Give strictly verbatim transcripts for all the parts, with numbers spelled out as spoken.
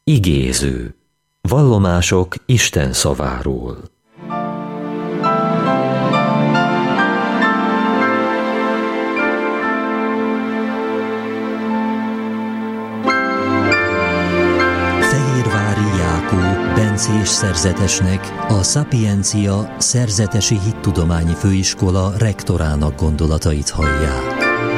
Igéző. Vallomások Isten szaváról. Fehérvári Jákó bencés szerzetesnek, a Szapiencia Szerzetesi Hittudományi Főiskola rektorának gondolatait hallják.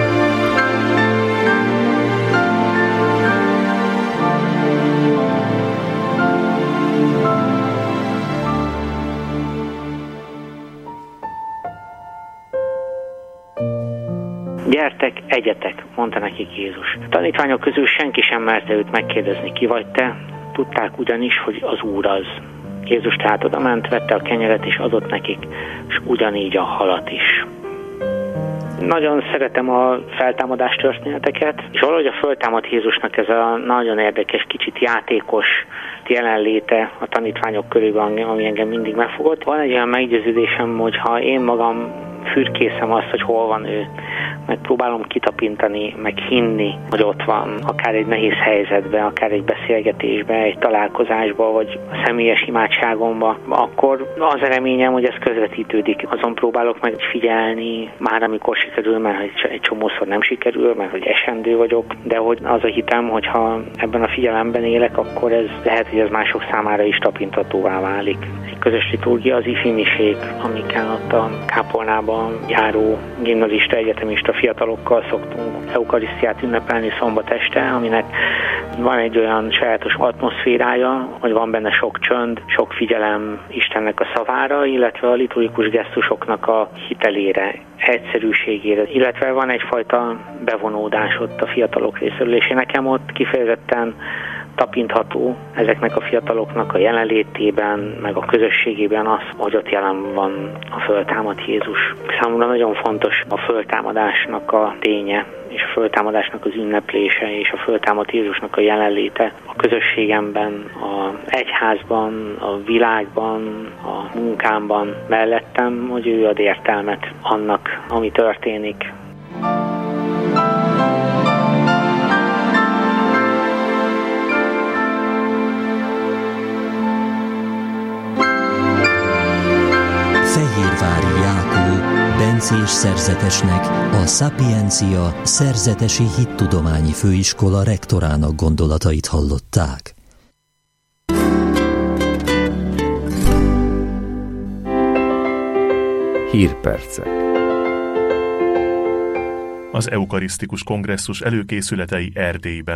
Gyertek, egyetek, mondta nekik Jézus. A tanítványok közül senki sem merte őt megkérdezni, ki vagy te, tudták ugyanis, hogy az Úr az. Jézus tehát odament, vette a kenyeret és adott nekik, és ugyanígy a halat is. Nagyon szeretem a feltámadás történeteket, és valahogy a föltámadt Jézusnak ez a nagyon érdekes, kicsit játékos jelenléte a tanítványok körében, ami engem mindig megfogott. Van egy olyan meggyőződésem, hogy ha én magam fürkészem azt, hogy hol van ő, meg próbálom kitapintani, meg hinni, hogy ott van, akár egy nehéz helyzetben, akár egy beszélgetésben, egy találkozásban, vagy a személyes imádságomban, akkor az a reményem, hogy ez közvetítődik. Azon próbálok meg figyelni, már amikor sikerül, mert egy csomószor nem sikerül, mert hogy esendő vagyok, de hogy az a hitem, hogyha ebben a figyelemben élek, akkor ez lehet, hogy ez mások számára is tapintatóvá válik. Egy közös liturgia az ifimiség, amiken ott a kápolnában járó gimnazista, egyetemista fiatalokkal szoktunk eukarisztiát ünnepelni szombat este, aminek van egy olyan sajátos atmoszférája, hogy van benne sok csönd, sok figyelem Istennek a szavára, illetve a liturgikus gesztusoknak a hitelére, egyszerűségére, illetve van egyfajta bevonódás ott a fiatalok részéről, és nekem ott kifejezetten tapintható ezeknek a fiataloknak a jelenlétében, meg a közösségében az, hogy ott jelen van a föltámadt Jézus. Számomra nagyon fontos a föltámadásnak a ténye, és a föltámadásnak az ünneplése, és a föltámadt Jézusnak a jelenléte a közösségemben, az egyházban, a világban, a munkámban mellettem, hogy ő ad értelmet annak, ami történik. Fehérvári Jákó bencés szerzetesnek, a Szapiencia Szerzetesi Hittudományi Főiskola rektorának gondolatait hallották. Hírpercek. Az eukarisztikus kongresszus előkészületei Erdélyben.